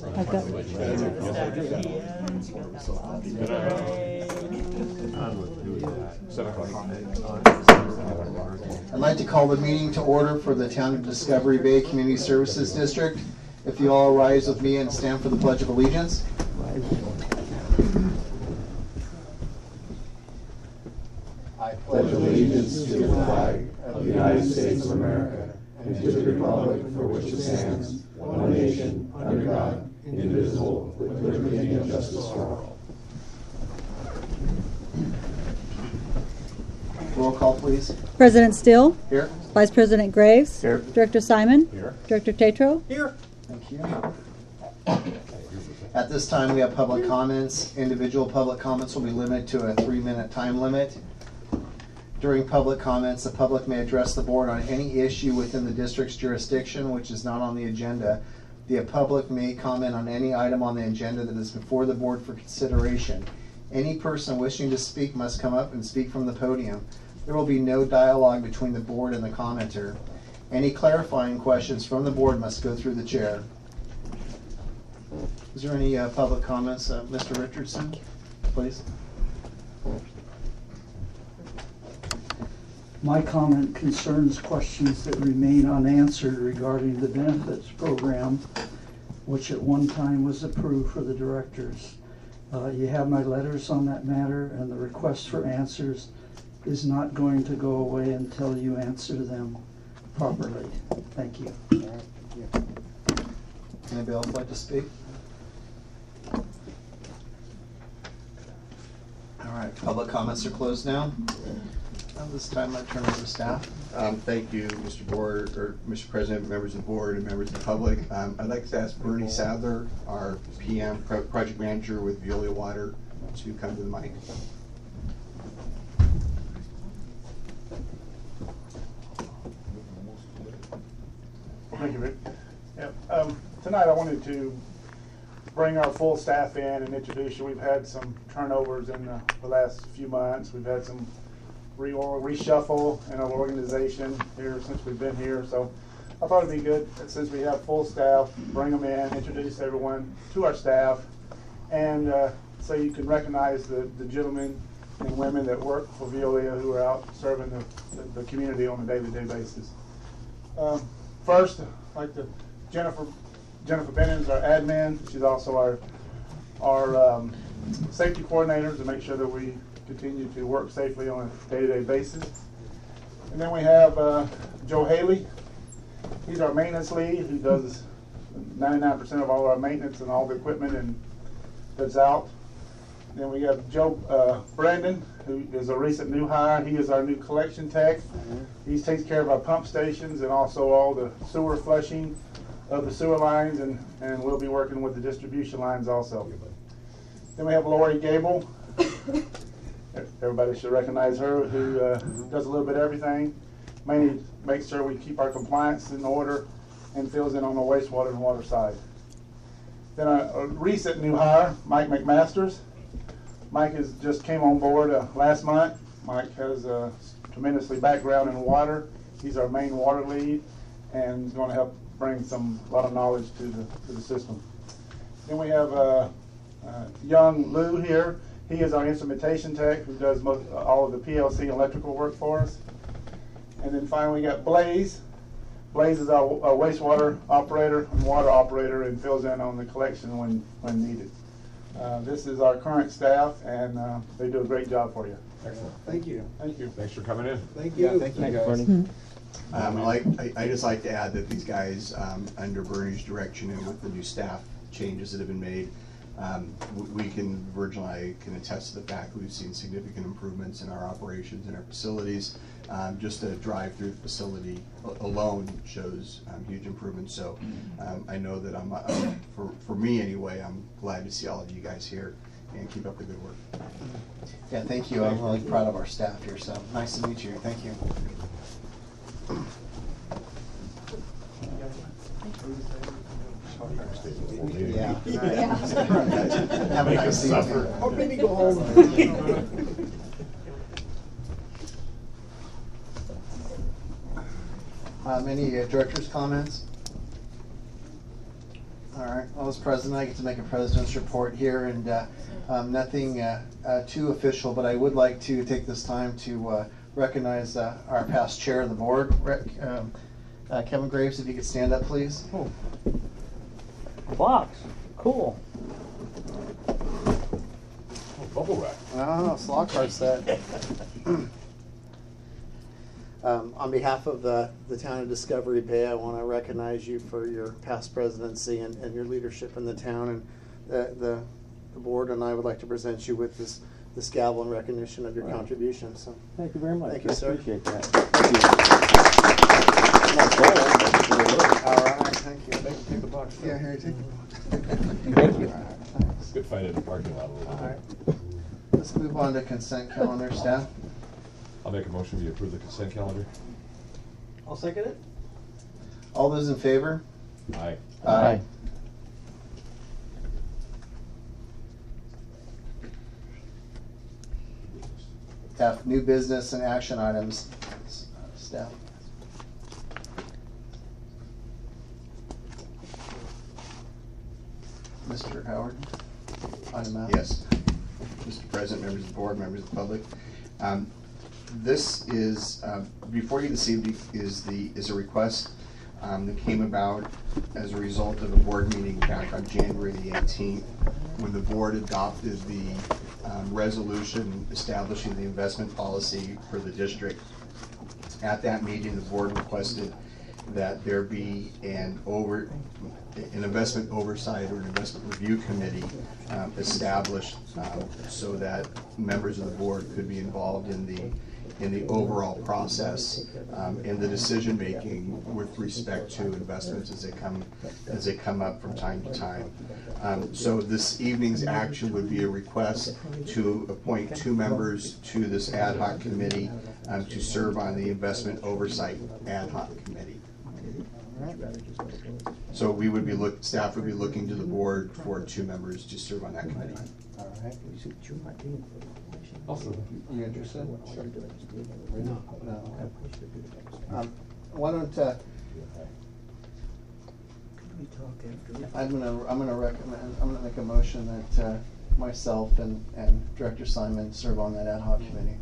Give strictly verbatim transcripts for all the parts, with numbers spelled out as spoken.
I'd like to call the meeting to order for the Town of Discovery Bay Community Services District. If you all rise with me and stand for the Pledge of Allegiance. I pledge allegiance to the flag of the United States of America and to the republic for which it stands, one nation, under God, indivisible, with liberty and justice for all. Roll call, please. President Steele. Here. Vice President Graves. Here. Director Simon. Here. Director Tatro. Here. Thank you. At this time, we have public comments. Individual public comments will be limited to a three-minute time limit. During public comments, the public may address the board on any issue within the district's jurisdiction which is not on the agenda. The public may comment on any item on the agenda that is before the board for consideration. Any person wishing to speak must come up and speak from the podium. There will be no dialogue between the board and the commenter. Any clarifying questions from the board must go through the chair. Is there any uh, public comments? Uh, Mister Richardson, please. My comment concerns questions that remain unanswered regarding the benefits program, which at one time was approved for the directors. Uh, you have my letters on that matter, and the request for answers is not going to go away until you answer them properly. Thank you. Anybody else like to speak? All right, public comments are closed now. At this time, I turn over to staff. Um, thank you, Mister Board, or Mister President, members of the board, and members of the public. Um, I'd like to ask Bernie Sadler, our P M, Pro Project Manager with Veolia Water, to come to the mic. Thank you, Rick. Yeah, um, tonight I wanted to bring our full staff in and introduce you. We've had some turnovers in the, the last few months. We've had some re reshuffle in our organization here since we've been here. So I thought it'd be good that since we have full staff, bring them in, introduce everyone to our staff, and uh, so you can recognize the, the gentlemen and women that work for Veolia who are out serving the, the, the community on a day-to-day basis. Um, first, I'd like to Jennifer Jennifer Bennett is our admin. She's also our our um, safety coordinator to make sure that we continue to work safely on a day-to-day basis. And then we have uh, Joe Haley. He's our maintenance lead who does ninety-nine percent of all our maintenance and all the equipment and that's out. Then we have Joe uh, Brandon, who is a recent new hire. He is our new collection tech. He takes care of our pump stations and also all the sewer flushing of the sewer lines, and, and we'll be working with the distribution lines also. Then we have Lori Gable. Everybody should recognize her, who uh, does a little bit of everything. Mainly makes sure we keep our compliance in order and fills in on the wastewater and water side. Then a, a recent new hire, Mike McMasters. Mike has just came on board uh, last month. Mike has a tremendously background in water. He's our main water lead and is going to help bring some a lot of knowledge to the, to the system. Then we have uh, uh, young Lou here. He is our instrumentation tech who does most, uh, all of the P L C electrical work for us. And then finally we got Blaze. Blaze is our, our wastewater operator and water operator and fills in on the collection when, when needed. Uh, this is our current staff, and uh, they do a great job for you. Excellent. Thank you. Thank you. Thanks for coming in. Thank you. Yeah, thank you, Thanks, guys. Bernie. Mm-hmm. Um, I, like, I, I just like to add that these guys, um, under Bernie's direction and with the new staff changes that have been made, um, we can, Virgil and I can attest to the fact that we've seen significant improvements in our operations and our facilities. Um, just the drive through the facility alone shows um, huge improvements. So um, I know that I'm, uh, for, for me anyway, I'm glad to see all of you guys here and keep up the good work. Yeah, thank you. I'm really proud of our staff here, so nice to meet you. Thank you. Yeah. Yeah. Have a nice evening. Or maybe go home. Um, any uh, director's comments? All All right, well, as president, I get to make a president's report here, and uh, um, nothing uh, uh, too official, but I would like to take this time to uh, recognize uh, our past chair of the board, Rec- um, uh, Kevin Graves, if you could stand up, please. Oh. Box. Cool. Oh, bubble wrap. Oh, slot car set. Um, on behalf of the, the town of Discovery Bay, I want to recognize you for your past presidency and, and your leadership in the town. And the, the, the board and I would like to present you with this, this gavel in recognition of your Right. contribution. So, Thank you very much. Thank you, I sir. appreciate that. all right, thank you. Take, take the box. Yeah, here, take the box. Thank you. All right, thanks. Good find it in the parking lot a little All bit. right. Let's move on to consent calendar, staff. I'll make a motion we approve the consent calendar. I'll second it. All those in favor? Aye. Aye. F, new business and action items. S- uh, Staff. Mister Howard? Item F. Yes. Mister President, members of the board, members of the public. Um, This is, uh, before you this evening is the, is a request um, that came about as a result of a board meeting back on January the eighteenth, when the board adopted the um, resolution establishing the investment policy for the district. At that meeting, the board requested that there be an over, an investment oversight or an investment review committee um, established um, so that members of the board could be involved in the in the overall process um, in the decision making with respect to investments as they come as they come up from time to time. Um, so this evening's action would be a request to appoint two members to this ad hoc committee um, to serve on the investment oversight ad hoc committee. So we would be look, staff would be looking to the board for two members to serve on that committee. All right. Also, You interested? No. No. Um, why don't, uh, I'm gonna, I'm gonna recommend, I'm gonna make a motion that, uh, myself and, and Director Simon serve on that ad hoc committee.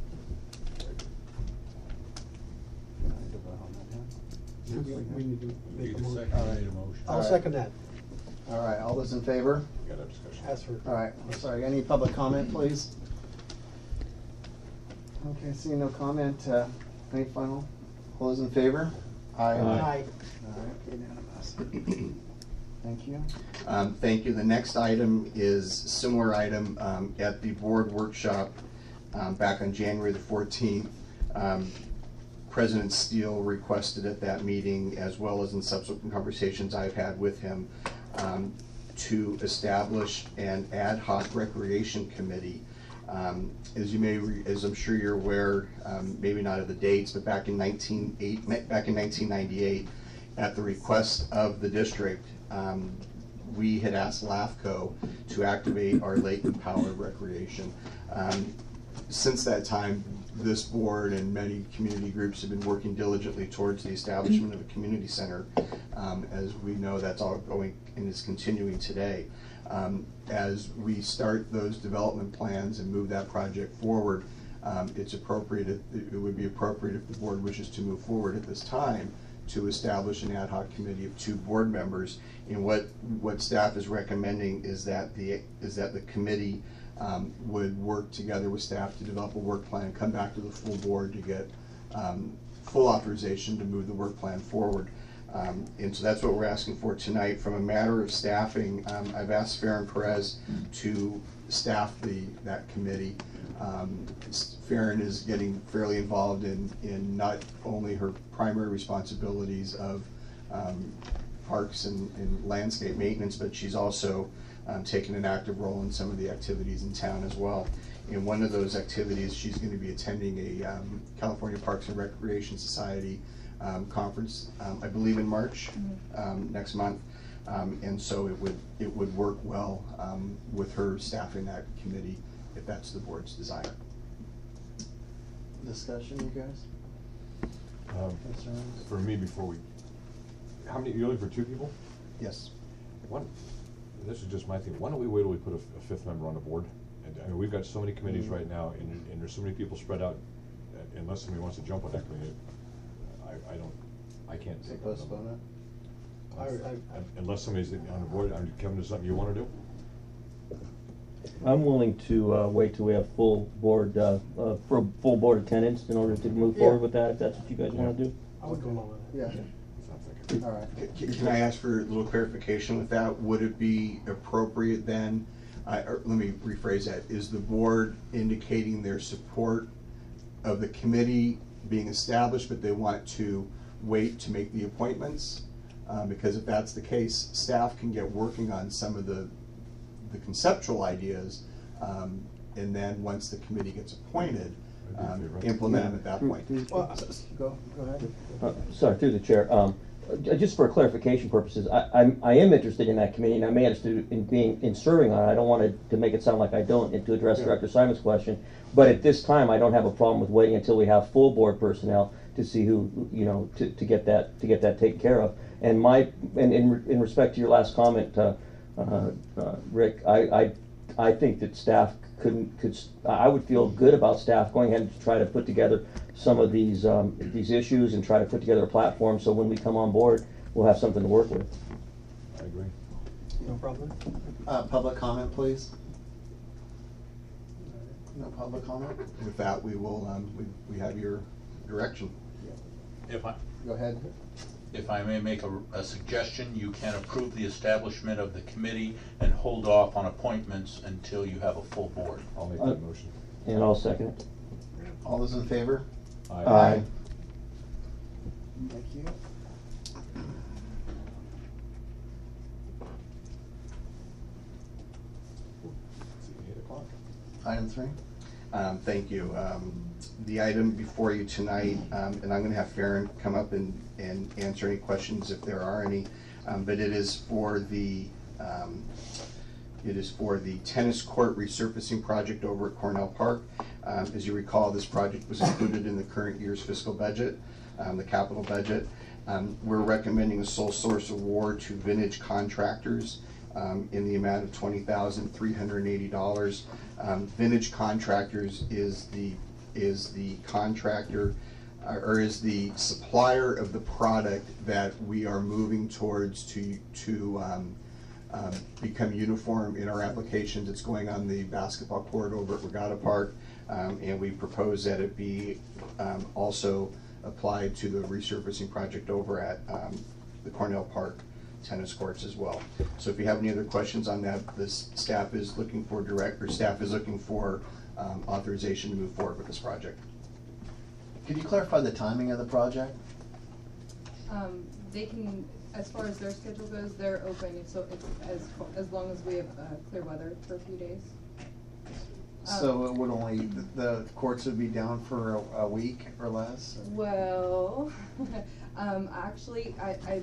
I'll second that. All right, all those in favor? we got a discussion. As for, All right, sorry, any public comment, please? Okay, seeing no comment, uh, any final? All those in favor? Aye. aye. All right, unanimous. Thank you. Um, Thank you. The next item is similar item um, at the board workshop um, back on January the fourteenth. Um, President Steele requested at that meeting, as well as in subsequent conversations I've had with him, um, to establish an ad hoc recreation committee. Um, as you may, re- as I'm sure you're aware, um, maybe not of the dates, but back in nineteen eight, back in nineteen ninety-eight, at the request of the district, um, we had asked LAFCO to activate our Lake and Power recreation. Um, since that time, this board and many community groups have been working diligently towards the establishment of a community center. Um, as we know, that's all going and is continuing today. Um, as we start those development plans and move that project forward, um, it's appropriate, it, it would be appropriate if the board wishes to move forward at this time to establish an ad hoc committee of two board members. And what, what staff is recommending is that the, is that the committee um, would work together with staff to develop a work plan and come back to the full board to get um, full authorization to move the work plan forward. Um, and so that's what we're asking for tonight. From a matter of staffing, um, I've asked Farron Perez to staff the, that committee. Um, Farron is getting fairly involved in, in not only her primary responsibilities of um, parks and, and landscape maintenance, but she's also um, taken an active role in some of the activities in town as well. In one of those activities, she's going to be attending a um, California Parks and Recreation Society um, conference, um, I believe in March, um, next month. Um, and so it would, it would work well um, with her staffing that committee, if that's the board's desire. Discussion, you guys? Um, Concerns? For me, before we, how many, you're looking for two people? Yes. One, this is just my thing, why don't we wait till we put a, f- a fifth member on the board? And, I mean, we've got so many committees right now, and, and there's so many people spread out, uh, unless somebody wants to jump on that committee, I, I don't, I can't So take it. postpone it? I, I, Unless somebody's on the board, I mean, Kevin, is something you wanna do? I'm willing to uh, wait till we have full board, uh, uh, for a full board attendance in order to move Yeah. forward with that, if that's what you guys wanna do. I would go along with that. Yeah, Sounds like it. all right. Can can I ask for a little clarification with that? Would it be appropriate then, uh, or let me rephrase that, is the board indicating their support of the committee being established, but they want to wait to make the appointments? Um, Because if that's the case, staff can get working on some of the, the conceptual ideas, um, and then once the committee gets appointed, um, implement them at that point. Well, go, go ahead. Uh, Sorry, through the chair. Um, uh, Just for clarification purposes, I, I'm, I am interested in that committee, and I'm interested in being, in serving on it. I don't want to, to make it sound like I don't, and to address Yeah. Director Simon's question. But at this time, I don't have a problem with waiting until we have full board personnel to see who, you know, to, to get that, to get that taken care of. And my, and in, in respect to your last comment, uh, uh, uh, Rick, I, I, I think that staff couldn't, could, s- I would feel good about staff going ahead and try to put together some of these, um, these issues and try to put together a platform, so when we come on board, we'll have something to work with. I agree. No problem. Uh, public comment, please. No public comment? With that, we will, um, we, we have your direction. If I, Go ahead. if I may make a, a suggestion, you can approve the establishment of the committee and hold off on appointments until you have a full board. I'll make Uh, that motion. And I'll second it. All those in favor? Aye. Thank you. It's eight o'clock. Item three. Um, Thank you. Um, The item before you tonight, um, and I'm going to have Farron come up and, and answer any questions if there are any, um, but it is for the, um, it is for the tennis court resurfacing project over at Cornell Park. Um, As you recall, this project was included in the current year's fiscal budget, um, the capital budget. Um, We're recommending a sole source award to Vintage Contractors um, in the amount of twenty thousand three hundred eighty dollars. Um, Vintage Contractors is the, is the contractor, uh, or is the supplier of the product that we are moving towards to, to um, um, become uniform in our applications. It's going on the basketball court over at Regatta Park, um, and we propose that it be um, also applied to the resurfacing project over at um, the Cornell Park tennis courts as well. So if you have any other questions on that, this staff is looking for direct, or staff is looking for um, authorization to move forward with this project. Could you clarify the timing of the project? Um, they can, as far as their schedule goes, they're open, so it's as, as long as we have, uh, clear weather for a few days. So it would only, the- the courts would be down for a, a week or less? Well, um, actually, I, I,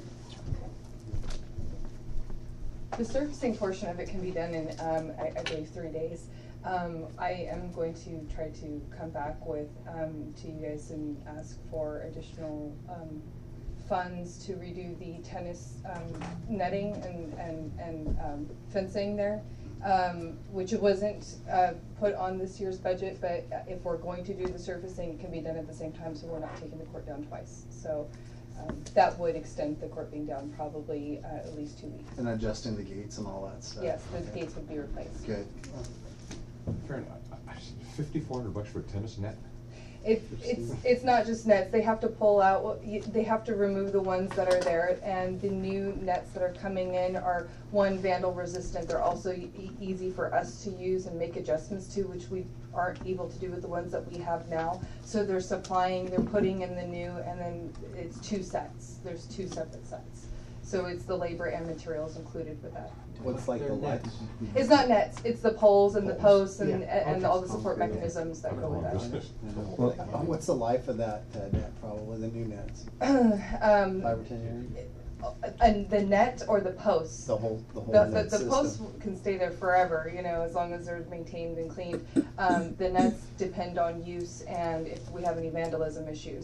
the surfacing portion of it can be done in, um, I, I believe, three days. Um, I am going to try to come back with, um, to you guys and ask for additional, um, funds to redo the tennis, um, netting and, and, and, um, fencing there. Um, which wasn't, uh, put on this year's budget, but if we're going to do the surfacing, it can be done at the same time, so we're not taking the court down twice. So, um, that would extend the court being down probably, uh, at least two weeks. And adjusting the gates and all that stuff? Yes, the Okay. gates would be replaced. Good. Farron, fifty-four hundred bucks for a tennis net? It, it's, it's not just nets, they have to pull out, well, you- they have to remove the ones that are there, and the new nets that are coming in are, one, vandal resistant, they're also e- easy for us to use and make adjustments to, which we aren't able to do with the ones that we have now. So they're supplying, they're putting in the new, and then it's two sets, there's two separate sets. So it's the labor and materials included with that. What's like the light? It's not nets, it's the poles and the posts and, Yeah. and all the support mechanisms that go with that. Well, What's the life of that uh, net, probably, the new nets? Um, Five or ten years? And the net or the posts? The whole, the whole The, net the, the system? posts can stay there forever, you know, as long as they're maintained and cleaned. Um, the nets depend on use and if we have any vandalism issues.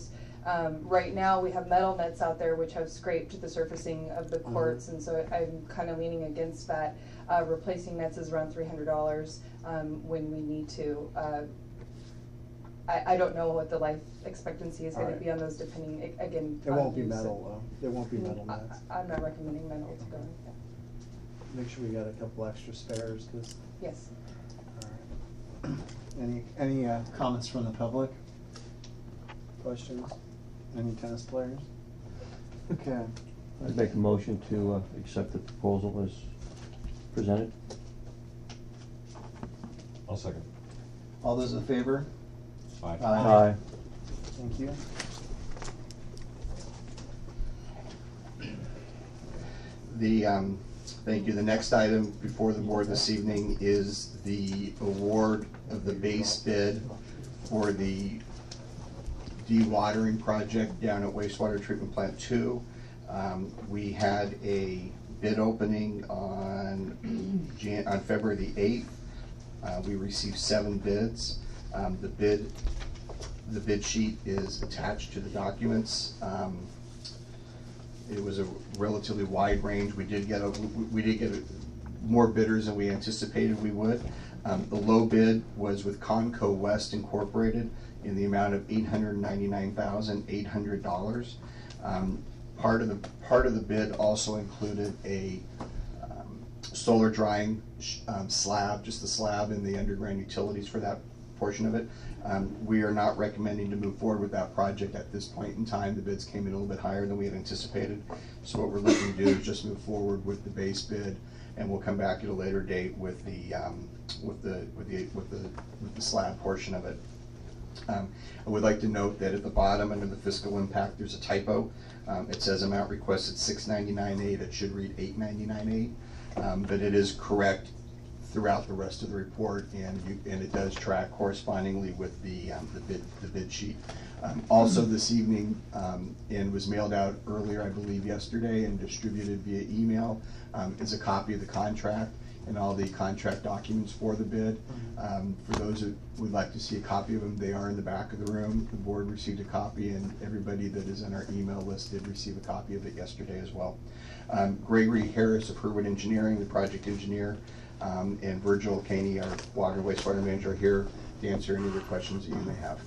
Um, right now, we have metal nets out there which have scraped the surfacing of the courts, and so I'm kind of leaning against that. Uh, replacing nets is around three hundred dollars um, when we need to. Uh, I, I don't know what the life expectancy is going Alright. to be on those, depending a- again. It on won't be use. metal though. It won't be metal I, nets. I'm not recommending metal to go. Yeah. Make sure we got a couple extra spares, cause. Yes. Alright. Any, any uh, comments from the public? Questions? Any tennis players? Okay. I'd make a motion to uh, accept the proposal as presented. I'll second. All those in favor? Aye. Aye. Thank you. The, um, thank you. The next item before the board this evening is the award of the base bid for the dewatering project down at wastewater treatment plant two. Um, we had a bid opening on Jan, on February the eighth. Uh, we received seven bids. Um, the bid, the bid sheet is attached to the documents. Um, It was a relatively wide range. We did get a, we, we did get a, more bidders than we anticipated we would. Um, the low bid was with Conco West Incorporated in the amount of eight hundred ninety-nine thousand eight hundred dollars. Um, part of the part of the bid also included a um, solar drying sh um, slab, just the slab and the underground utilities for that portion of it. Um, we are not recommending to move forward with that project at this point in time. The bids came in a little bit higher than we had anticipated. So what we're looking to do is just move forward with the base bid, and we'll come back at a later date with the um, with the with the with the with the slab portion of it. Um, I would like to note that at the bottom under the fiscal impact, there's a typo. Um, it says amount requested six ninety-nine eight. It should read eight ninety-nine eight, um, but it is correct throughout the rest of the report, and you, and it does track correspondingly with the um, the bid the bid sheet. Um, also this evening, um, and was mailed out earlier, I believe yesterday, and distributed via email, um, is a copy of the contract and all the contract documents for the bid. Um, for those that would like to see a copy of them, they are in the back of the room. The board received a copy, and everybody that is on our email list did receive a copy of it yesterday as well. Um, Gregory Harris of Herwood Engineering, the project engineer, Um, and Virgil Caney, our water and wastewater manager, are here to answer any of the questions that you may have.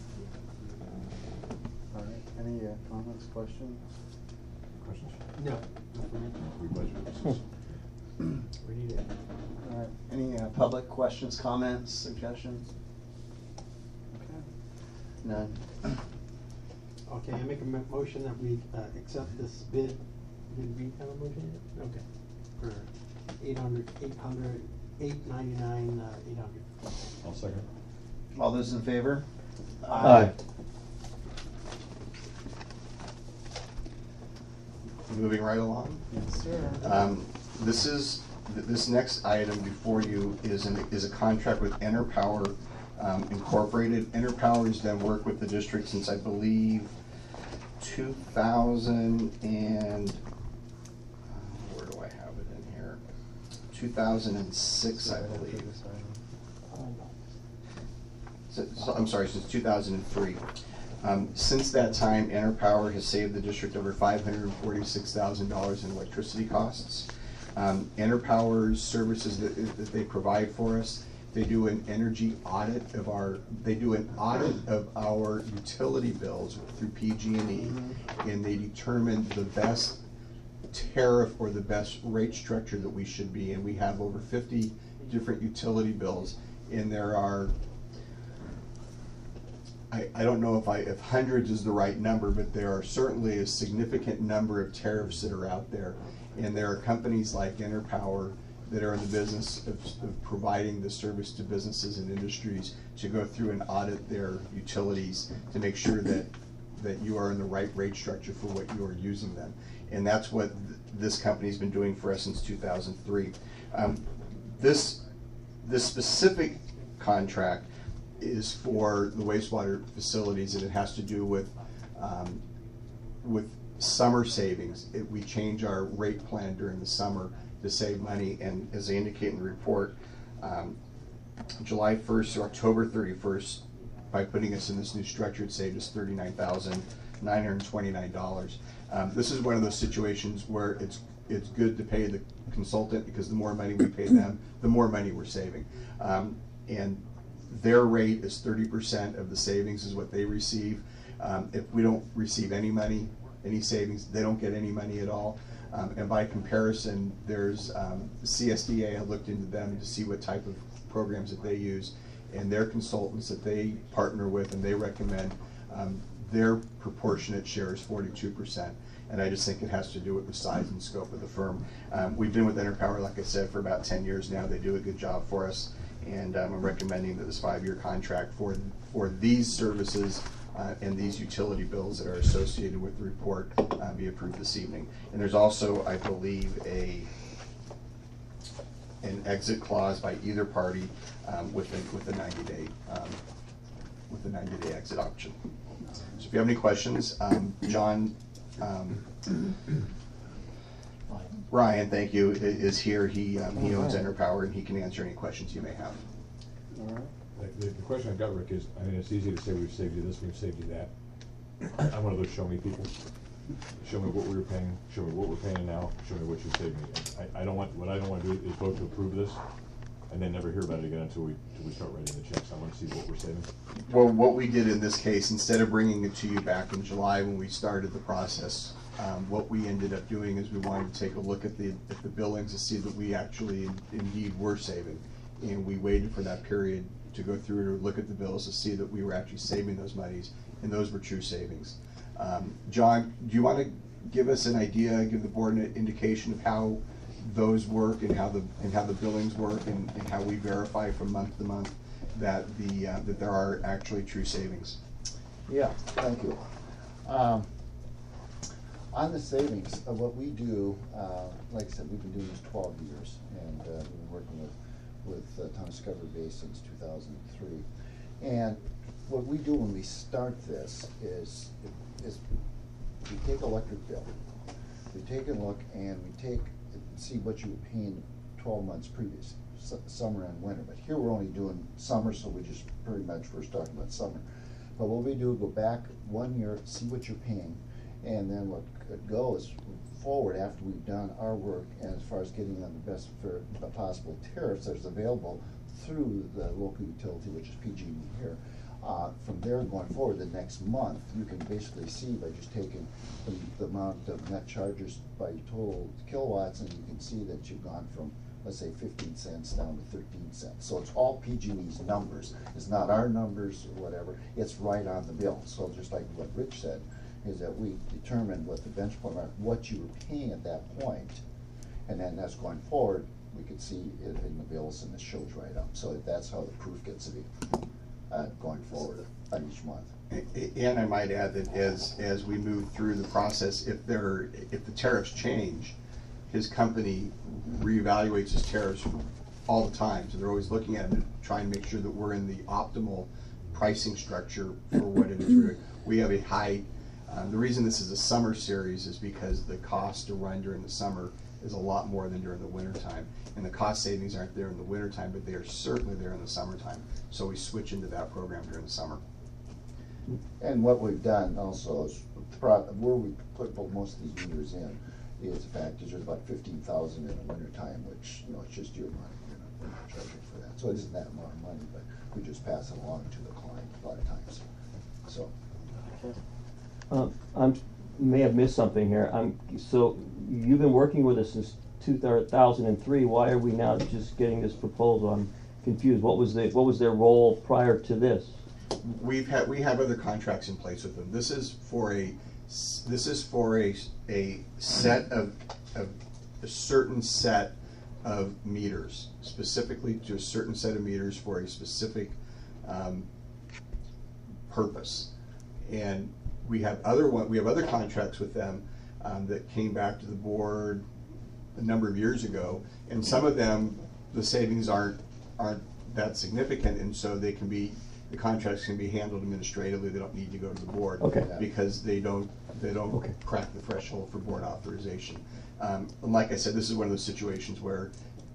All right. Any uh, comments, questions? Questions? No. We budgeted this. We need it. All right. Any uh, public questions, comments, suggestions? Okay. None. Okay, I make a mo- motion that we uh, accept this bid. Did we have a motion yet? Okay. For eight hundred, eight hundred, eight ninety-nine, uh, eight hundred. I'll second. All those in favor? Aye. Moving right along. Yes, sir. Um, this is, th- this next item before you is an, is a contract with EnerPower um, Incorporated. EnerPower has done work with the district since, I believe, two thousand and, uh, where do I have it in here? two thousand six, I believe. So- so- I'm sorry, since two thousand three. Um, since that time, EnerPower has saved the district over five hundred forty-six thousand dollars in electricity costs. Um, EnerPower's services that, that they provide for us, they do an energy audit of our, they do an audit of our utility bills through P G and E, and they determine the best tariff or the best rate structure that we should be. And we have over fifty different utility bills, and there are, I, I don't know if I, if hundreds is the right number, but there are certainly a significant number of tariffs that are out there. And there are companies like EnerPower that are in the business of, of providing the service to businesses and industries to go through and audit their utilities to make sure that, that you are in the right rate structure for what you are using them. And that's what th this company's been doing for us since two thousand three. Um, this, this specific contract is for the wastewater facilities, and it has to do with um, with summer savings. It, we change our rate plan during the summer to save money, and as I indicate in the report, um, July first or October thirty-first, by putting us in this new structure, it saved us thirty-nine thousand nine hundred twenty-nine dollars. Um, this is one of those situations where it's it's good to pay the consultant, because the more money we pay them, the more money we're saving. Um, and their rate is thirty percent of the savings is what they receive. Um, if we don't receive any money, any savings, they don't get any money at all. Um, and by comparison, there's um, C S D A. I looked into them to see what type of programs that they use, and their consultants that they partner with and they recommend, um, their proportionate share is forty-two percent. And I just think it has to do with the size and scope of the firm. Um, we've been with EnerPower, like I said, for about ten years now. They do a good job for us, and um, I'm recommending that this five-year contract for for these services uh, and these utility bills that are associated with the report uh, be approved this evening. And there's also, I believe, a an exit clause by either party um, with the, with the ninety day um, with the ninety day exit option. So if you have any questions, um, John. Um, Ryan, thank you, i- is here. He um, he owns EnerPower, and he can answer any questions you may have. The, the question I've got, Rick, is, I mean, it's easy to say we've saved you this, we've saved you that. I'm one of those show me people. Show me what we were paying, show me what we're paying now, show me what you saved me. I, I don't want, what I don't want to do is vote to approve this and then never hear about it again until we, until we start writing the checks. I want to see what we're saving. Well, what we did in this case, instead of bringing it to you back in July when we started the process, um, what we ended up doing is we wanted to take a look at the at the billings to see that we actually in, indeed were saving, and we waited for that period to go through to look at the bills to see that we were actually saving those monies, and those were true savings. Um, John, do you want to give us an idea, give the board an indication of how those work and how the and how the billings work, and, and how we verify from month to month that the uh, that there are actually true savings? Yeah, thank you. Um, on the savings, uh, what we do, uh, like I said, we've been doing this twelve years, and uh, we've been working with with uh, Town Discovery Base since two thousand three. And what we do when we start this is is we take electric bill, we take a look, and we take see what you were paying twelve months previous, su summer and winter. But here we're only doing summer, so we just pretty much first talking about summer. But what we do, go back one year, see what you're paying, and then what goes forward after we've done our work, and as far as getting on the best for the possible tariffs that's available through the local utility, which is P G and E here. Uh, from there going forward, the next month, you can basically see by just taking the, the amount of net charges by total kilowatts, and you can see that you've gone from, let's say, fifteen cents down to thirteen cents. So it's all P G and E's numbers. It's not our numbers or whatever. It's right on the bill. So just like what Rich said, is that we determined what the benchmark, what you were paying at that point, and then that's going forward, we could see it in the bills, and it shows right up. So that's how the proof gets to be. Uh, going forward on each month. And I might add that as as we move through the process, if there if the tariffs change, his company reevaluates his tariffs all the time. So they're always looking at it, trying to make sure that we're in the optimal pricing structure for what it is. We're, we have a high. Um, the reason this is a summer series is because the cost to run during the summer is a lot more than during the winter time. And the cost savings aren't there in the winter time, but they are certainly there in the summertime. So we switch into that program during the summer. And what we've done also is, where we put most of these meters in, is the fact that there's about fifteen thousand in the winter time, which, you know, it's just your money, you know, we're not charging for that. So it isn't that amount of money, but we just pass it along to the client a lot of times. So. Uh, I'm, may have missed something here. I'm, so you've been working with us since two thousand three. Why are we now just getting this proposal? I'm confused. What was the, what was their role prior to this? We've had, we have other contracts in place with them. This is for a, this is for a, a set of, of a certain set of meters, specifically to a certain set of meters for a specific um, purpose. And we have other one, we have other contracts with them um, that came back to the board a number of years ago, and some of them, the savings aren't aren't that significant, and so they can be, the contracts can be handled administratively. They don't need to go to the board, okay, because they don't they don't okay. crack the threshold for board authorization. Um, and like I said, this is one of those situations where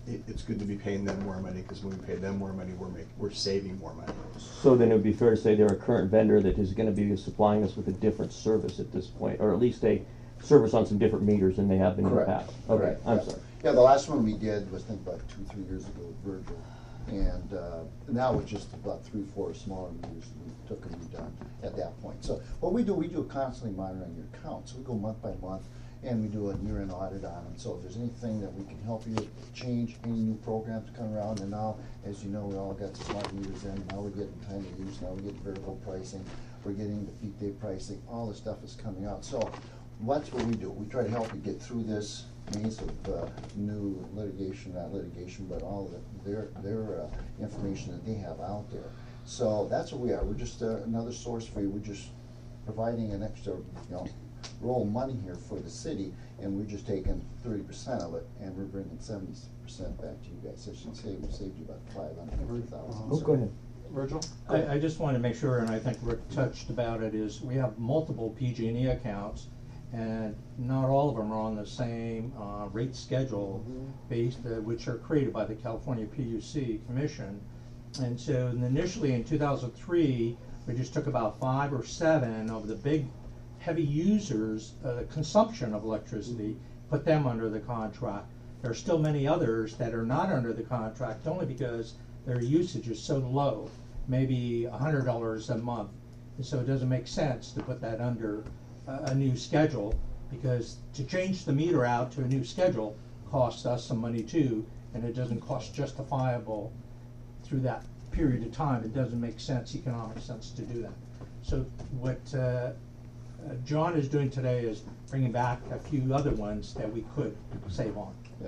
it, it's good to be paying them more money, because when we pay them more money, we're making, we're saving more money. So then it would be fair to say they're a current vendor that is gonna be supplying us with a different service at this point, or at least a service on some different meters than they have been in the Correct. past? Okay, Correct, I'm yeah. sorry. Yeah, the last one we did was, I think, about two, three years ago with Virgil. And uh, now it's just about three, four smaller meters we took and we done at that point. So what we do, we do constantly monitoring your account. So we go month by month and we do a year-end audit on them. So if there's anything that we can help you change, any new programs come around, and now, as you know, we all got smart meters in. Now we're getting time of use. Now we get variable pricing. We're getting the peak day pricing. All this stuff is coming out. So that's what we do. We try to help you get through this maze of uh, new litigation, not litigation, but all the, their their uh, information that they have out there. So that's what we are. We're just uh, another source for you. We're just providing an extra, you know, roll of money here for the city, and we're just taking thirty percent of it, and we're bringing seventy percent back to you guys. I should say we saved you about five hundred thousand. Oh, go ahead. Virgil? I, I just want to make sure, and I think Rick touched about it, is we have multiple P G and E accounts, and not all of them are on the same uh, rate schedule based, uh, which are created by the California P U C Commission. And so initially in two thousand three, we just took about five or seven of the big heavy users, uh, consumption of electricity, put them under the contract. There are still many others that are not under the contract only because their usage is so low, maybe one hundred dollars a month. And so it doesn't make sense to put that under uh, a new schedule, because to change the meter out to a new schedule costs us some money too, and it doesn't cost justifiable through that period of time. It doesn't make sense, economic sense to do that. So what uh, uh, John is doing today is bringing back a few other ones that we could save on. Yeah.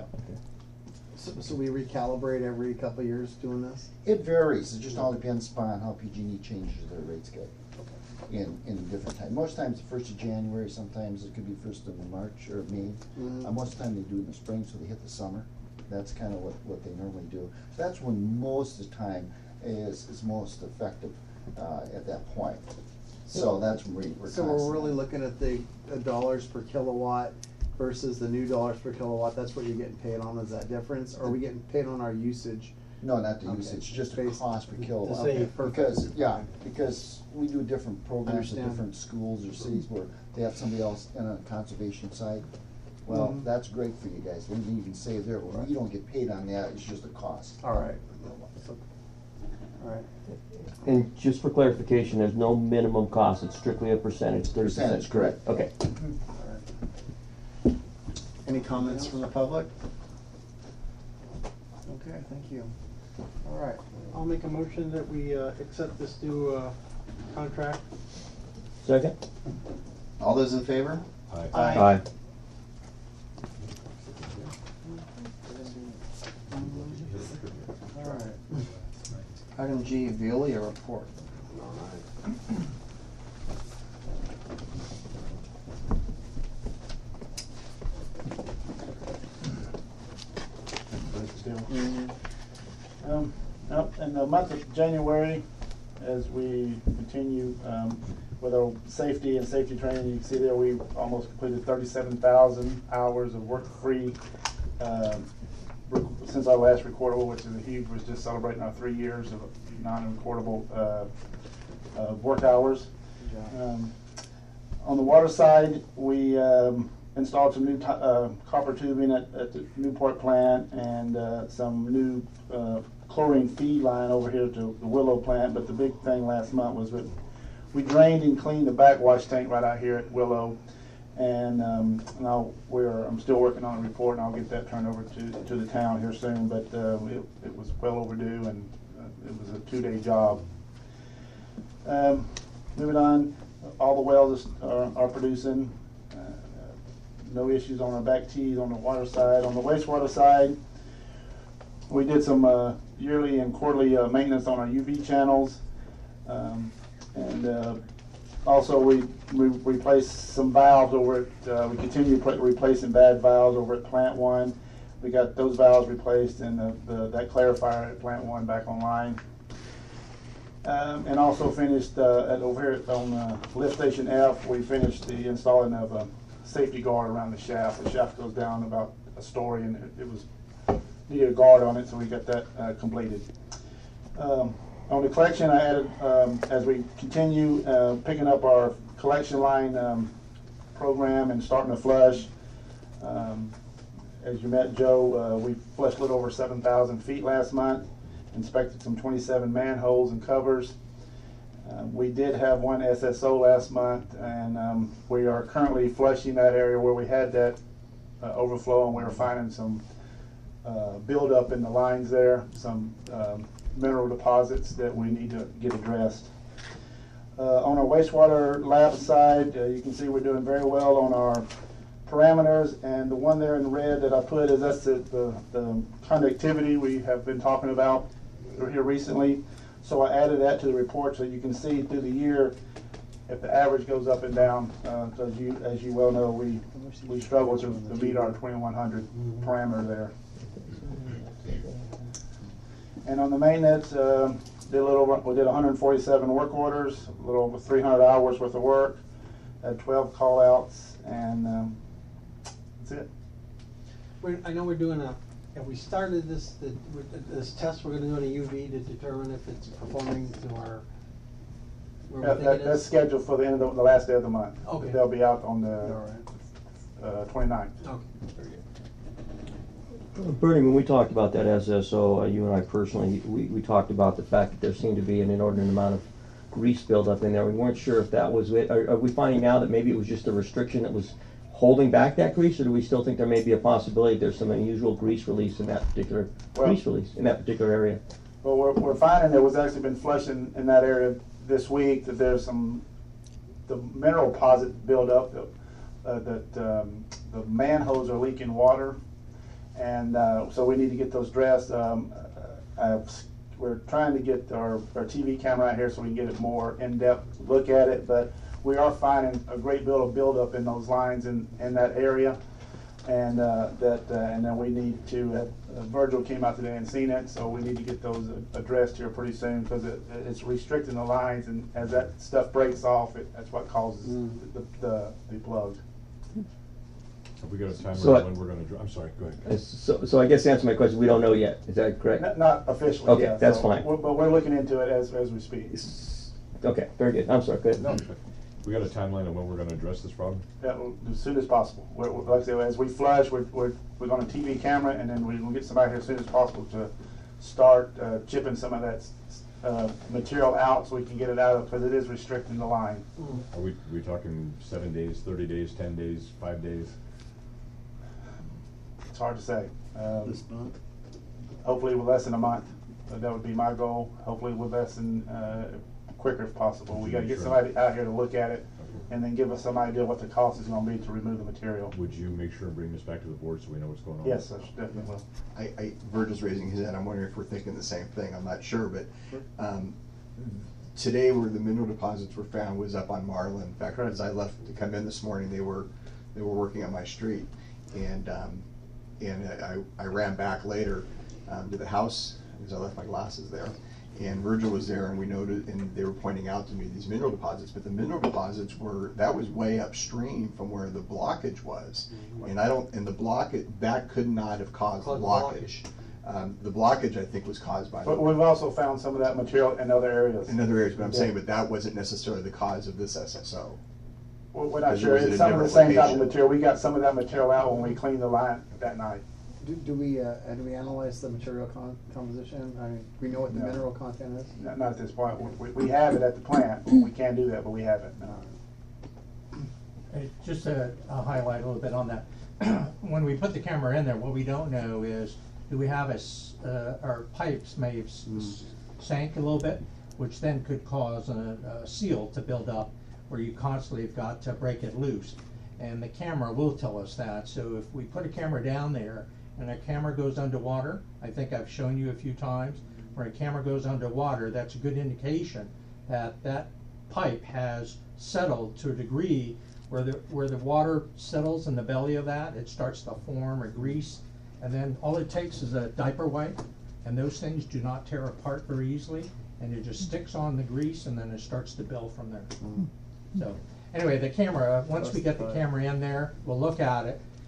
So, so we recalibrate every couple of years doing this? It varies. It just all depends upon how P G and E changes their rate schedule in, in different time. Most times the first of January, sometimes it could be first of March or May. Mhm. Uh, most of the time they do it in the spring, so they hit the summer. That's kind of what, what they normally do. So that's when most of the time is, is most effective uh, at that point. So that's when we, we're So we're constantly- really looking at the, the dollars per kilowatt versus the new dollars per kilowatt. That's what you're getting paid on, is that difference? Or are we getting paid on our usage? No, not the Okay. usage, just the Based- cost per to kilowatt. say perfect. Because, yeah, because we do different programs at Understand. different schools or cities where they have somebody else in a conservation site. Well, Mhm. that's great for you guys, anything you can save there, but you don't get paid on that, it's just a cost. All right. So- All right. And just for clarification, there's no minimum cost, it's strictly a percentage, thirty percent? Percentage, correct. Okay. Any comments from the public? Okay, thank you. All right. I'll make a motion that we uh, accept this new uh, contract. Second? All those in favor? Aye. Aye. All right. Item G, Veolia report. Um, now, in the month of January, as we continue um, with our safety and safety training, you can see there we almost completed thirty-seven thousand hours of work-free um, rec- since our last recordable, which is a huge, was just celebrating our three years of non-recordable uh, uh, work hours. Um, on the water side, we um, installed some new t- uh, copper tubing at, at the Newport plant and uh, some new uh, chlorine feed line over here to the Willow plant. But the big thing last month was that we drained and cleaned the backwash tank right out here at Willow. And um, now we're, I'm still working on a report, and I'll get that turned over to, to the town here soon. But uh, it, it was well overdue, and uh, it was a two-day job. Um, moving on, all the wells are, are producing. Uh, no issues on our back tees on the water side. On the wastewater side, we did some uh, yearly and quarterly uh, maintenance on our U V channels. Um, and uh, also we, we replaced some valves over at, uh, we continue pl- replacing bad valves over at Plant One. We got those valves replaced and the, the, that clarifier at Plant One back online. Um, and also finished uh, at over here at, on uh, lift station F, we finished the installing of a safety guard around the shaft. The shaft goes down about a story, and it, it was needed a guard on it, so we got that uh, completed. Um, on the collection, I added, um, as we continue uh, picking up our collection line um, program and starting to flush. Um, as you met, Joe, uh, we flushed a little over seven thousand feet last month, inspected some twenty-seven manholes and covers. Uh, we did have one S S O last month, and um, we are currently flushing that area where we had that uh, overflow, and we were finding some uh, buildup in the lines there, some um, mineral deposits that we need to get addressed. Uh, on our wastewater lab side, uh, you can see we're doing very well on our parameters, and the one there in red that I put is that's the, the, the conductivity we have been talking about here recently. So I added that to the report so you can see through the year if the average goes up and down. Uh, as you as you well know, we we struggle to, to meet our twenty-one hundred parameter there. And on the maintenance, uh, did a little. We did one hundred forty-seven work orders, a little over three hundred hours worth of work. Had twelve call outs, and um, that's it. We're, I know we're doing a. Have we started this the, this test? We're going to do on a U V to determine if it's performing to our. Where That, we that, think it that's is? scheduled for the end of the, the last day of the month. Okay. They'll be out on the uh, twenty-ninth. Okay. Very good. Bernie, when we talked about that S S O, uh, you and I personally, we, we talked about the fact that there seemed to be an inordinate amount of grease buildup in there. We weren't sure if that was it. Are, are we finding now that maybe it was just a restriction that was holding back that grease, or do we still think there may be a possibility there's some unusual grease release in that particular Well- grease release in that particular area? Well, we're, we're finding there was actually been flushing in that area this week, that there's some, the mineral deposit buildup, that, uh, that um, the manholes are leaking water. And uh, so we need to get those dressed. Um, uh, we're trying to get our, our T V camera out here so we can get it more in-depth look at it, but we are finding a great deal of buildup in those lines in, in that area. And uh, that, uh, and then we need to, uh, Virgil came out today and seen it, so we need to get those addressed here pretty soon, because it, it's restricting the lines, and as that stuff breaks off, it, that's what causes Mm. the, the, the plug. Have we got a timer So I- on when we're gonna, dr- I'm sorry, go ahead. Uh, So, so I guess to answer my question, we don't know yet. Is that correct? Not, not officially, Okay, yeah. that's so fine. we're- But we're looking into it as, as we speak. Okay, very good. I'm sorry, good. No, we got a timeline on when we're gonna address this problem? Yeah, well, as soon as possible. We're, we're- like I say, as we flush, we're, we're, we're on a T V camera, and then we will get somebody here as soon as possible to start uh, chipping some of that uh, material out so we can get it out of, because it is restricting the line. Are we, we talking seven days, thirty days, ten days, five days? It's hard to say. Um, This month? Hopefully with less than a month. Uh, That would be my goal. Hopefully with less than, uh, quicker if possible. We gotta get Sure. somebody out here to look at it and then give us some idea what the cost is gonna be to remove the material. Would you make sure and bring this back to the board so we know what's going on? Yes, I definitely will. I, I, Virgil's raising his hand, I'm wondering if we're thinking the same thing, I'm not sure, but, um, today where the mineral deposits were found was up on Marlin. In fact, as I left to come in this morning, they were, they were working on my street. And, um, and I, I ran back later, um, to the house, because I left my glasses there. And Virgil was there, and we noted, and they were pointing out to me these mineral deposits, but the mineral deposits were, that was way upstream from where the blockage was. And I don't, and the blockage, that could not have caused the Caused blockage. Um, the blockage, I think, was caused by. But the- we've also found some of that material in other areas. in other areas, but I'm saying, Yeah. but that wasn't necessarily the cause of this S S O. We're we're not Because it sure. was at It's a some of the different same type of location. material. We got some of that material out when we cleaned the line that night. Do, do we, uh, do we analyze the material con- composition? I mean, we know what the No. mineral content is? Not, not at this point. We, we have it at the plant. We can do that, but we haven't. No. Uh, Just to uh, highlight a little bit on that, when we put the camera in there, what we don't know is, do we have a, s- uh, our pipes may have s- s- sank a little bit, which then could cause a, a seal to build up, where you constantly have got to break it loose. And the camera will tell us that. So if we put a camera down there and a camera goes underwater, I think I've shown you a few times, where a camera goes underwater, that's a good indication that that pipe has settled to a degree where the, where the water settles in the belly of that, it starts to form a grease. And then all it takes is a diaper wipe, and those things do not tear apart very easily, and it just sticks on the grease, and then it starts to build from there. So, anyway, the camera, once we get the camera in there, we'll look at it,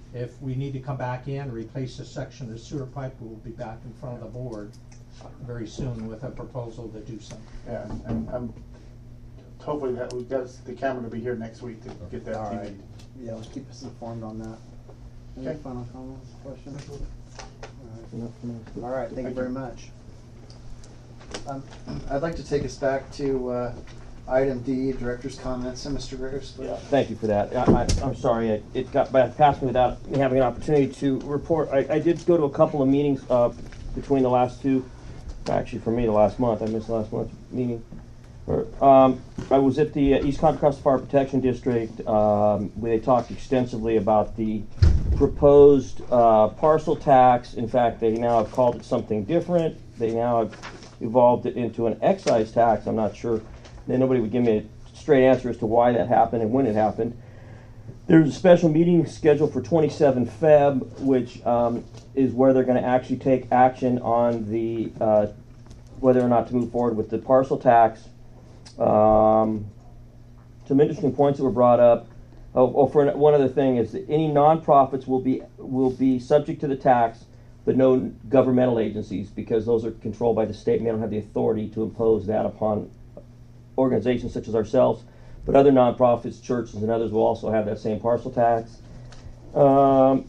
if we need to come back in and replace a section of the sewer pipe, we'll be back in front of the board very soon with a proposal to do something. Yeah, and I'm, hopefully that, we've got the camera to be here next week to get that All T V. right. Yeah, let's keep us informed on that. Any Okay. final comments, questions? All right. All right, thank you very much. Um, I'd like to take us back to uh, item D, director's comments, and Mister Graves, please. Thank you for that. I, I, I'm sorry, it, it got back past me without me having an opportunity to report. I, I did go to a couple of meetings uh, between the last two, actually for me the last month. I missed the last month's meeting. Or, um, I was at the uh, East Contra Costa Fire Protection District, um, where they talked extensively about the proposed uh, parcel tax. In fact, they now have called it something different. They now have evolved it into an excise tax. I'm not sure. Then nobody would give me a straight answer as to why that happened and when it happened. There's a special meeting scheduled for twenty-seven February, which um, is where they're going to actually take action on the uh, whether or not to move forward with the parcel tax. Um, some interesting points that were brought up. Oh, oh, for one other thing is that any nonprofits will be will be subject to the tax, but no governmental agencies, because those are controlled by the state and they don't have the authority to impose that upon organizations such as ourselves. But other nonprofits, churches, and others will also have that same parcel tax. Um,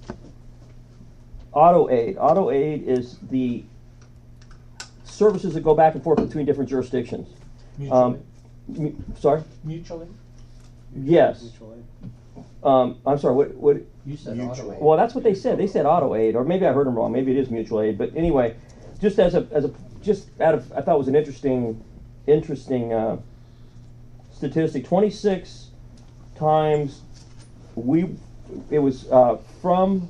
auto aid. Auto aid is the services that go back and forth between different jurisdictions. Mutually? Um, mu- sorry? Mutually? Yes. Mutual aid. Um, I'm sorry, what, what? You said auto aid. Well, that's what they said. They said auto aid, or maybe I heard them wrong. Maybe it is mutual aid. But anyway, just as a, as a, just out of, I thought it was an interesting, interesting uh, statistic. twenty-six times we, it was uh, from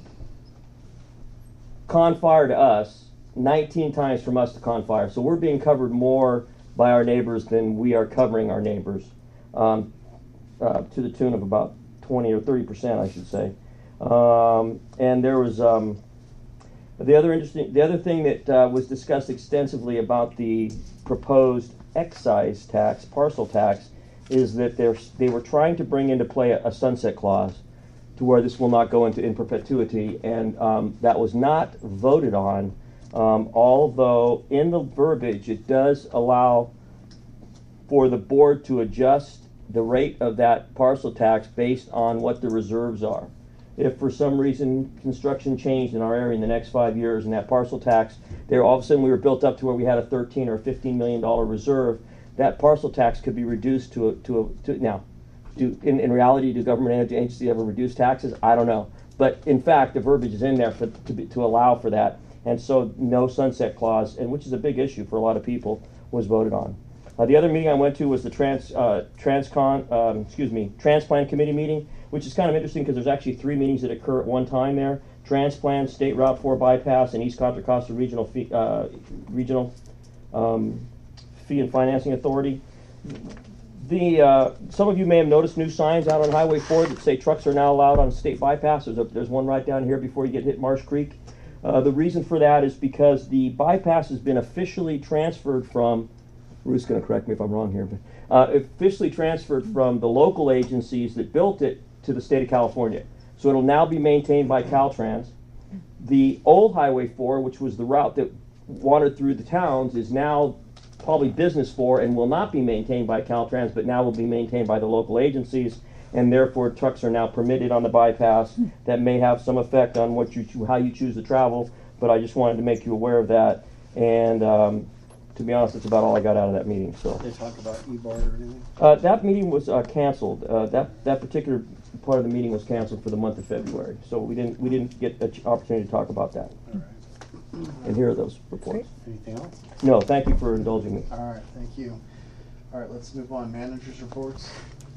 Confire to us, nineteen times from us to Confire. So we're being covered more by our neighbors than we are covering our neighbors, um, uh, to the tune of about twenty or thirty percent, I should say. Um, and there was um, the other interesting, the other thing that uh, was discussed extensively about the proposed excise tax, parcel tax, is that they're, they were trying to bring into play a, a sunset clause to where this will not go into in perpetuity, and um, that was not voted on. Um, although in the verbiage it does allow for the board to adjust the rate of that parcel tax based on what the reserves are. If for some reason construction changed in our area in the next five years and that parcel tax, there all of a sudden we were built up to where we had a thirteen or fifteen million dollar reserve, that parcel tax could be reduced to a, to a, to, now, do, in, in reality, do government agencies ever reduce taxes? I don't know. But in fact, the verbiage is in there for, to, be, to allow for that. And so no sunset clause, and which is a big issue for a lot of people, was voted on. Uh, the other meeting I went to was the trans, uh, Transcon, um, excuse me, Transplant Committee meeting, which is kind of interesting because there's actually three meetings that occur at one time there. Transplant, State Route four Bypass, and East Contra Costa Regional Fee, uh, Regional um, Fee and Financing Authority. The uh, some of you may have noticed new signs out on Highway four that say trucks are now allowed on State Bypass. There's, a, there's one right down here before you get hit Marsh Creek. Uh, the reason for that is because the bypass has been officially transferred from, Ruth's going to correct me if I'm wrong here, but uh, officially transferred from the local agencies that built it to the state of California. So it'll now be maintained by Caltrans. The old Highway four, which was the route that wandered through the towns, is now probably Business four and will not be maintained by Caltrans, but now will be maintained by the local agencies. And therefore trucks are now permitted on the bypass. That may have some effect on what you how you choose to travel, but I just wanted to make you aware of that. And um, to be honest, that's about all I got out of that meeting. So Did they talk about E-bar or anything? uh, that meeting was uh, canceled. Uh, that that particular part of the meeting was canceled for the month of February. So we didn't we didn't get the opportunity to talk about that. All right. And here are those reports. Anything else? No, thank you for indulging me. All right, thank you. All right, let's move on. Managers' reports.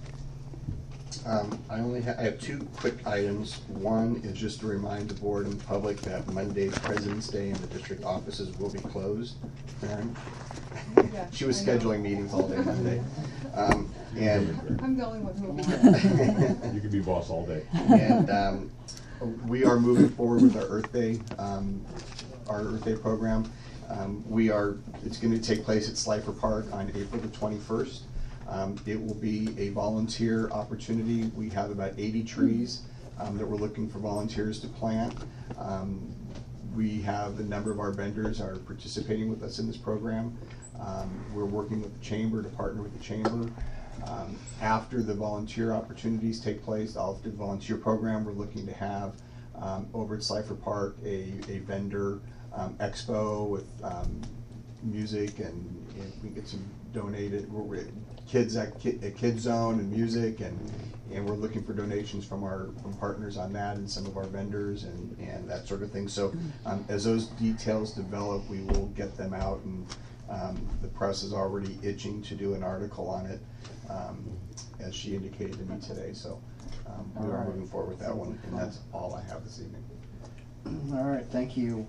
Um, I only ha- I have two quick items. One is just to remind the board and the public that Monday, President's Day, and the district offices will be closed. Karen? Yeah, She was I know. scheduling meetings all day Monday. Um, and I'm the only one who will be here. You can be boss all day. And um, we are moving forward with our Earth Day, um, our Earth Day program. Um, we are, it's going to take place at Slifer Park on April the twenty-first. Um, it will be a volunteer opportunity. We have about eighty trees um, that we're looking for volunteers to plant. Um, we have a number of our vendors are participating with us in this program. Um, we're working with the chamber to partner with the chamber. Um, after the volunteer opportunities take place, after the volunteer program, we're looking to have um, over at Slifer Park a, a vendor um, expo with um, music, and, and we get some donated we're, we're kids at kid, a kid zone and music, and and we're looking for donations from our from partners on that and some of our vendors and and that sort of thing. So um, as those details develop, we will get them out, and um, the press is already itching to do an article on it, um, as she indicated to me today. So um, we are moving forward with that one, and that's all I have this evening. All right, thank you.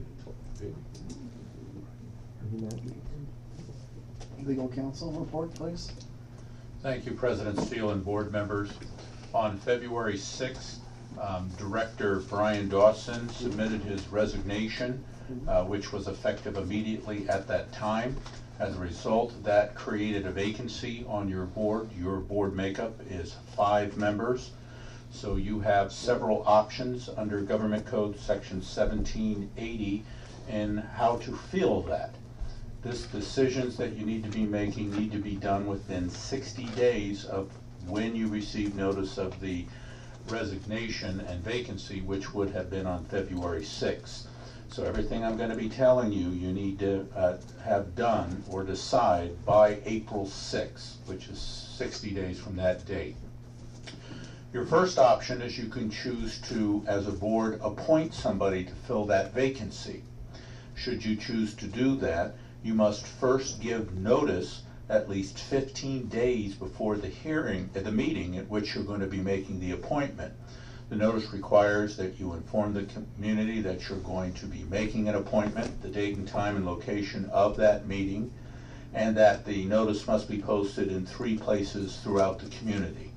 Legal counsel report, please. Thank you, President Steele and board members. On February sixth, um, Director Brian Dawson submitted his resignation, uh, which was effective immediately at that time. As a result, that created a vacancy on your board. Your board makeup is five members. So you have several options under Government Code Section seventeen eighty in how to fill that. This decisions that you need to be making need to be done within sixty days of when you receive notice of the resignation and vacancy, which would have been on February sixth. So everything I'm going to be telling you, you need to uh, have done or decide by April sixth, which is sixty days from that date. Your first option is you can choose to, as a board, appoint somebody to fill that vacancy. Should you choose to do that, you must first give notice at least fifteen days before the hearing, at the meeting at which you're going to be making the appointment. The notice requires that you inform the community that you're going to be making an appointment, the date and time and location of that meeting, and that the notice must be posted in three places throughout the community.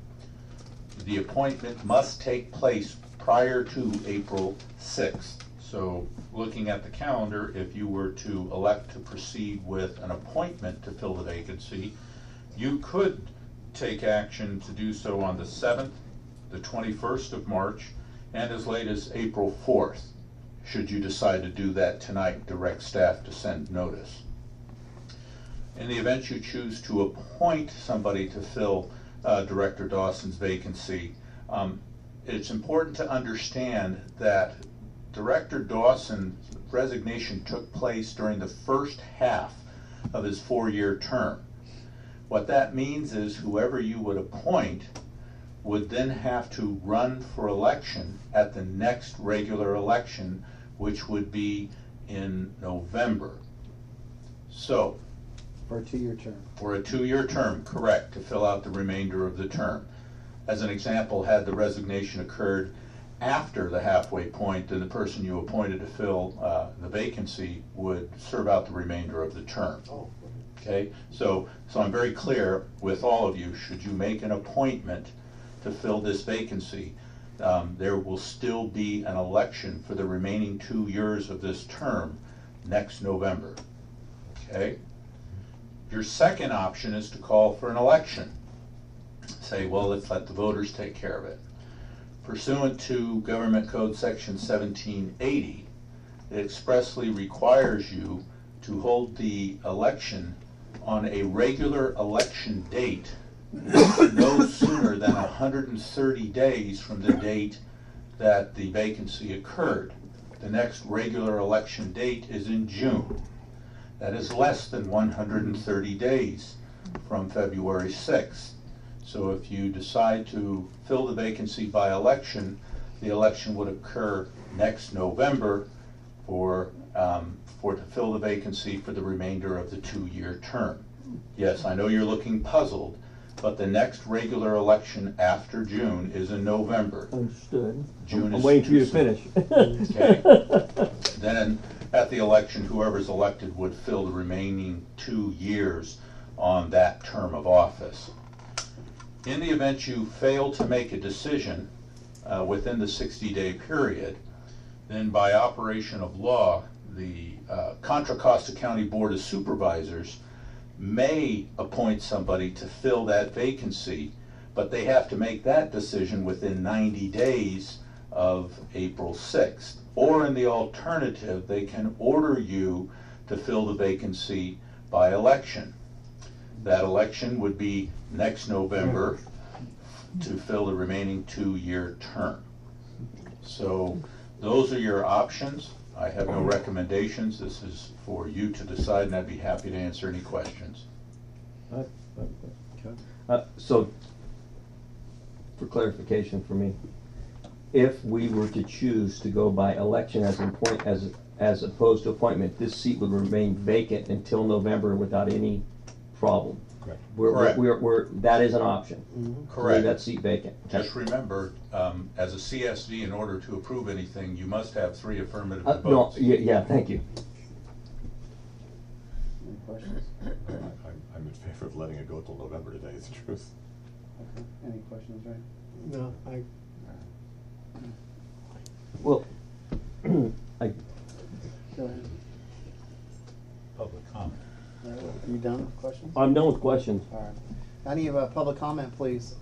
The appointment must take place prior to April sixth. So looking at the calendar, if you were to elect to proceed with an appointment to fill the vacancy, you could take action to do so on the seventh, the twenty-first of March, and as late as April fourth, should you decide to do that tonight, direct staff to send notice. In the event you choose to appoint somebody to fill uh, Director Dawson's vacancy, um, it's important to understand that Director Dawson's resignation took place during the first half of his four-year term. What that means is whoever you would appoint would then have to run for election at the next regular election, which would be in November. So, For a two-year term. for a two-year term, correct, to fill out the remainder of the term. As an example, had the resignation occurred after the halfway point, then the person you appointed to fill uh, the vacancy would serve out the remainder of the term. Okay, so so I'm very clear with all of you. Should you make an appointment to fill this vacancy, um, there will still be an election for the remaining two years of this term next November. Okay. Your second option is to call for an election. Say, well, let's let the voters take care of it. Pursuant to Government Code Section seventeen eighty, it expressly requires you to hold the election on a regular election date no sooner than one hundred thirty days from the date that the vacancy occurred. The next regular election date is in June. That is less than one hundred thirty days from February sixth. So if you decide to fill the vacancy by election, the election would occur next November for, um, for to fill the vacancy for the remainder of the two-year term. Yes, I know you're looking puzzled, but the next regular election after June is in November. Understood. June I'm is waiting for too you to soon. finish. Okay. Then at the election, whoever's elected would fill the remaining two years on that term of office. In the event you fail to make a decision uh, within the sixty-day period, then by operation of law, the uh, Contra Costa County Board of Supervisors may appoint somebody to fill that vacancy But they have to make that decision within ninety days of April sixth. Or in the alternative, they can order you to fill the vacancy by election. That election would be next November to fill the remaining two-year term. So those are your options. I have no recommendations. This is for you to decide, and I'd be happy to answer any questions. Uh, so, for clarification for me, if we were to choose to go by election as appoint, as, as opposed to appointment, this seat would remain vacant until November without any problem. Correct. We're, Correct. We're, we're, that is an option. Correct. Leave that seat vacant. Just remember, um, as a C S D, in order to approve anything, you must have three affirmative Uh, no, votes. yeah, yeah, thank you. Any questions? I'm, I'm in favor of letting it go till November, to tell you the truth. Okay. Any questions, right? No, I, Well, I, Go ahead. Public comment. Are you done with questions? I'm done with questions. All right. Any uh, public comment, please?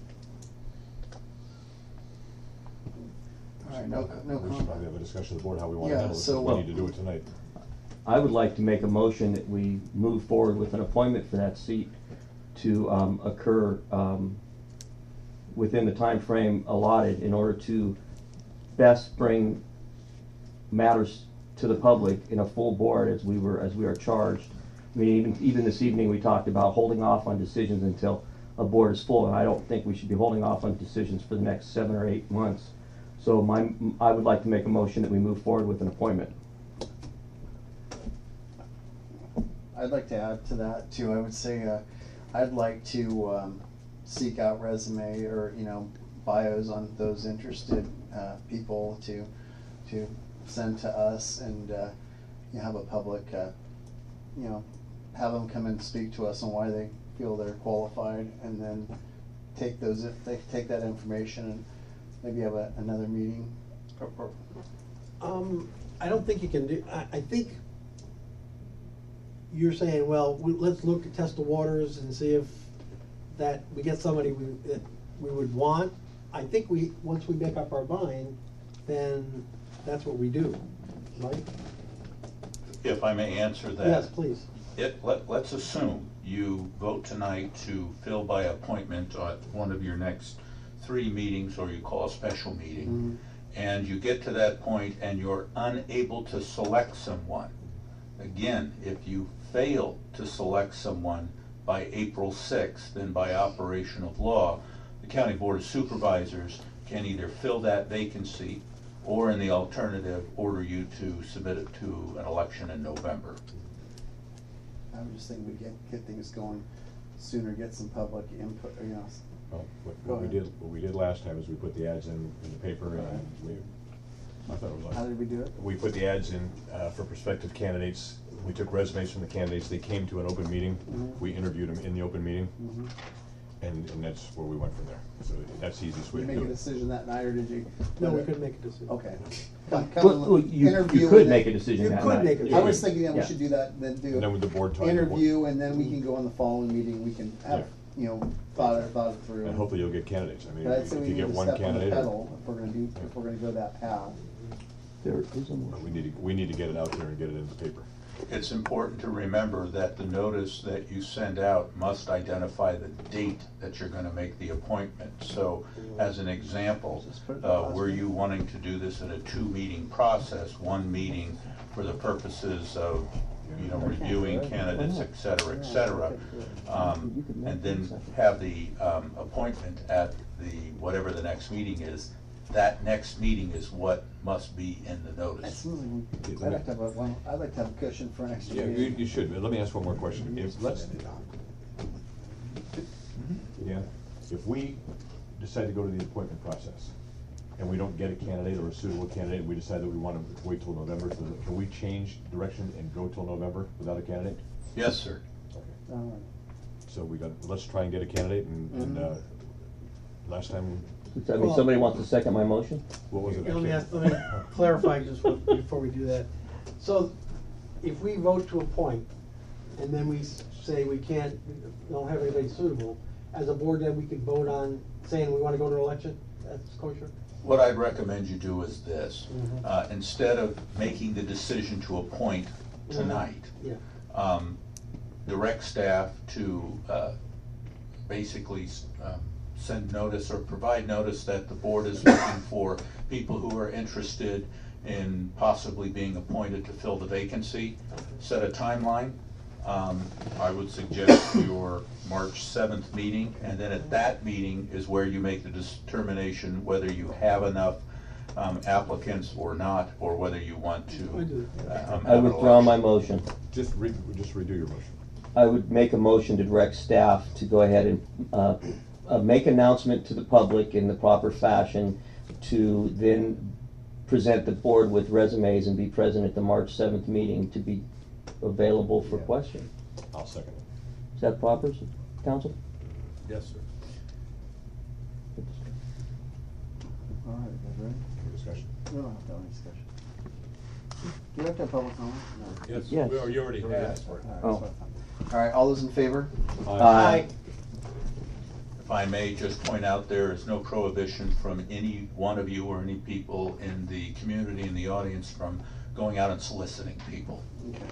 All right, no, no We should probably comment. have a discussion with the board how we want to Yeah, handle this, so- if we need to do it tonight. I would like to make a motion that we move forward with an appointment for that seat to um, occur um, within the time frame allotted in order to best bring matters to the public in a full board as we were, as we are charged. I mean, even, even this evening, we talked about holding off on decisions until a board is full, and I don't think we should be holding off on decisions for the next seven or eight months. So my, I would like to make a motion that we move forward with an appointment. I'd like to add to that too. I would say, uh, I'd like to, um, seek out resume or, you know, bios on those interested, uh, people to, to send to us and, uh, you know, have a public, uh, you know, have them come and speak to us on why they feel they're qualified, and then take those, if they take that information and maybe have a, another meeting. Or- or- um, I don't think you can do, I, I think you're saying, well, we, let's look to test the waters and see if that, we get somebody we, that we would want. I think we, once we make up our mind, then that's what we do, right? If I may answer that. Yes, please. It, let, let's assume you vote tonight to fill by appointment at one of your next three meetings, or you call a special meeting, and you get to that point and you're unable to select someone. Again, if you fail to select someone by April sixth, then by operation of law, the County Board of Supervisors can either fill that vacancy or, in the alternative, order you to submit it to an election in November. I would just think we get, get things going sooner, get some public input, you know. Well, what, Go what we ahead. did, what we did last time is we put the ads in, in the paper, and we, I thought it was like. How did we do it? We put the ads in, uh, for prospective candidates. We took resumes from the candidates. They came to an open meeting. Mhm. We interviewed them in the open meeting, Mhm. and, and that's where we went from there. So that's the easiest way Did to you do make a it. decision that night, or did you? No, we couldn't make a decision. Okay. Come- come Well, and well, you, interview you could and make a then- decision You that could night. make a I was Yeah. thinking that we Yeah. should do that, then do. And then with the board talking. the board- Interview, and then we can go in the following meeting, we can have, Yeah. you know, thought it, thought it through. And hopefully you'll get candidates. I mean, But I'd if say we if you need get to one step on the candidate. or- pedal if we're gonna do, if we're gonna go that path. There is a motion. We need to, we need to get it out there and get it in the paper. It's important to remember that the notice that you send out must identify the date that you're gonna make the appointment. So, as an example, uh, were you wanting to do this in a two-meeting process, one meeting for the purposes of, you know, reviewing candidates, et cetera, et cetera, um, and then have the, um, appointment at the, whatever the next meeting is, that next meeting is what must be in the notice. I'd like to have a, one, I'd like to have a cushion for an extra Yeah, you, meeting. you should, but let me ask one more question. If, let's, yeah, if we decide to go to the appointment process, and we don't get a candidate or a suitable candidate, and we decide that we want to wait till November, so that- can we change direction and go till November without a candidate? Yes, sir. Okay. All right. So we got, let's try and get a candidate, and, and, uh, last time, I mean, somebody wants to second my motion? what was it? Let me, ask- let me clarify just what- before we do that. So, if we vote to appoint, and then we s- say we can't, we don't have anybody suitable, as a board, that we could vote on saying we wanna go to an election? That's kosher? What I'd recommend you do is this. Mhm. Uh, Instead of making the decision to appoint tonight, Yeah. um, direct staff to uh, basically um, send notice or provide notice that the board is looking for people who are interested in possibly being appointed to fill the vacancy. Set a timeline. Um, I would suggest your March seventh meeting, and then at that meeting is where you make the determination whether you have enough um, applicants or not, or whether you want to um, I have an withdraw my election. motion. Just re, just redo your motion. I would make a motion to direct staff to go ahead and uh, uh, make announcement to the public in the proper fashion, to then present the board with resumes and be present at the March seventh meeting to be available for Yeah. questions. I'll second it. Is that proper, council? Yes, sir. All right, you guys ready? Any discussion? We don't have to have any discussion. Do you have to have public comment? No. Yes, Yes. well, you already had. All right, that's Oh. what I thought. All right, all those in favor? Aye. If I may just point out, there is no prohibition from any one of you or any people in the community, in the audience, from going out and soliciting people. Okay.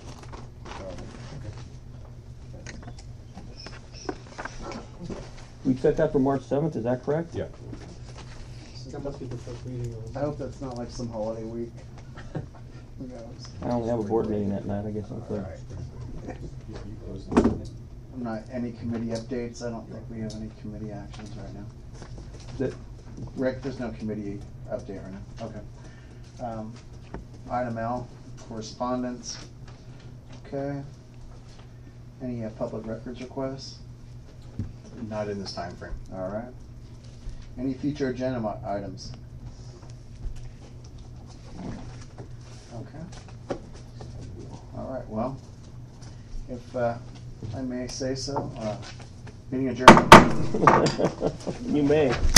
We set that for March seventh, is that correct? Yeah. That must be the first meeting of. I hope that's not like some holiday week. Who knows? I only have a board meeting that night, I guess I'm All clear. right. I'm not, any committee updates? I don't think we have any committee actions right now. That- Rick, there's no committee update right now. Okay. Um, Item L, correspondence. Okay. Any uh, public records requests? Not in this time frame. All right. Any future agenda mi- items? Okay. All right, well, if uh, I may say so, uh, meeting adjourned. You may.